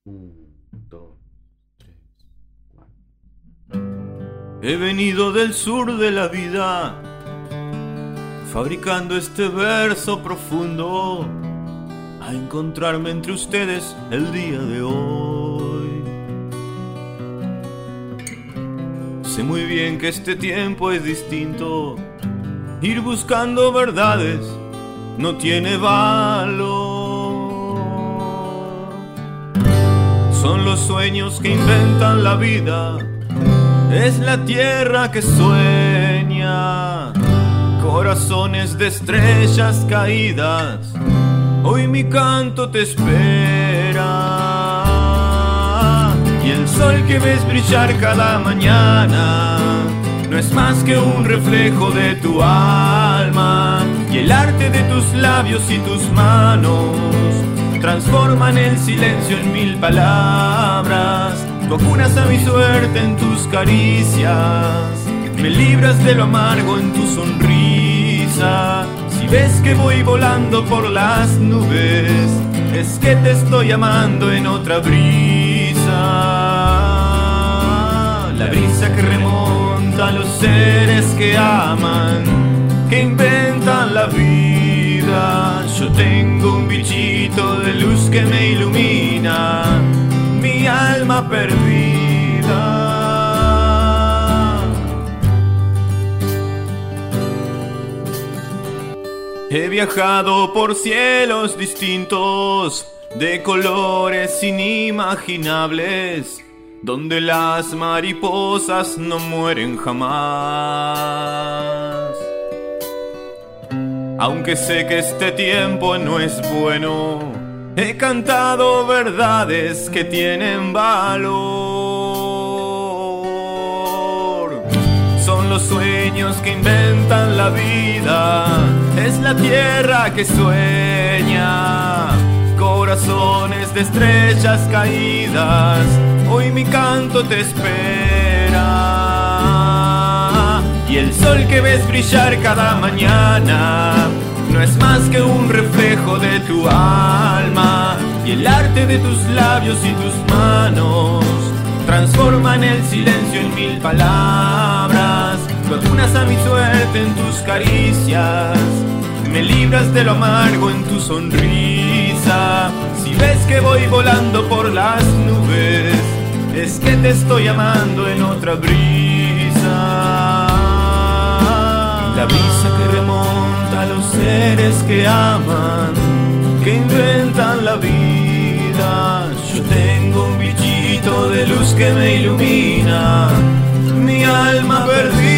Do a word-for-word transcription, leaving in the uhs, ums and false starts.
Un, dos, tres, cuatro. He venido del sur de la vida, fabricando este verso profundo, a encontrarme entre ustedes el día de hoy. Sé muy bien que este tiempo es distinto, ir buscando verdades no tiene valor. Son los sueños que inventan la vida, es la tierra que sueña, corazones de estrellas caídas, hoy mi canto te espera. Y el sol que ves brillar cada mañana no es más que un reflejo de tu alma, y el arte de tus labios y tus manos transforman el silencio en mil palabras. Tú acunas a mi suerte en tus caricias, me libras de lo amargo en tu sonrisa. Si ves que voy volando por las nubes, es que te estoy amando en otra brisa. La brisa que remonta a los seres que aman, que inventan la vida. Yo tengo un bichito de luz que me ilumina, mi alma perdida. He viajado por cielos distintos, de colores inimaginables, donde las mariposas no mueren jamás. Aunque sé que este tiempo no es bueno, he cantado verdades que tienen valor. Son los sueños que inventan la vida, es la tierra que sueña, corazones de estrellas caídas, hoy mi canto te espera. Y el sol que ves brillar cada mañana no es más que un reflejo de tu alma, y el arte de tus labios y tus manos transforman el silencio en mil palabras. Tú acunas a mi suerte en tus caricias, me libras de lo amargo en tu sonrisa. Si ves que voy volando por las nubes, es que te estoy amando en otra brisa. La brisa que remonta a los seres que aman, que inventan la vida. Yo tengo un bichito de luz que me ilumina, mi alma perdida.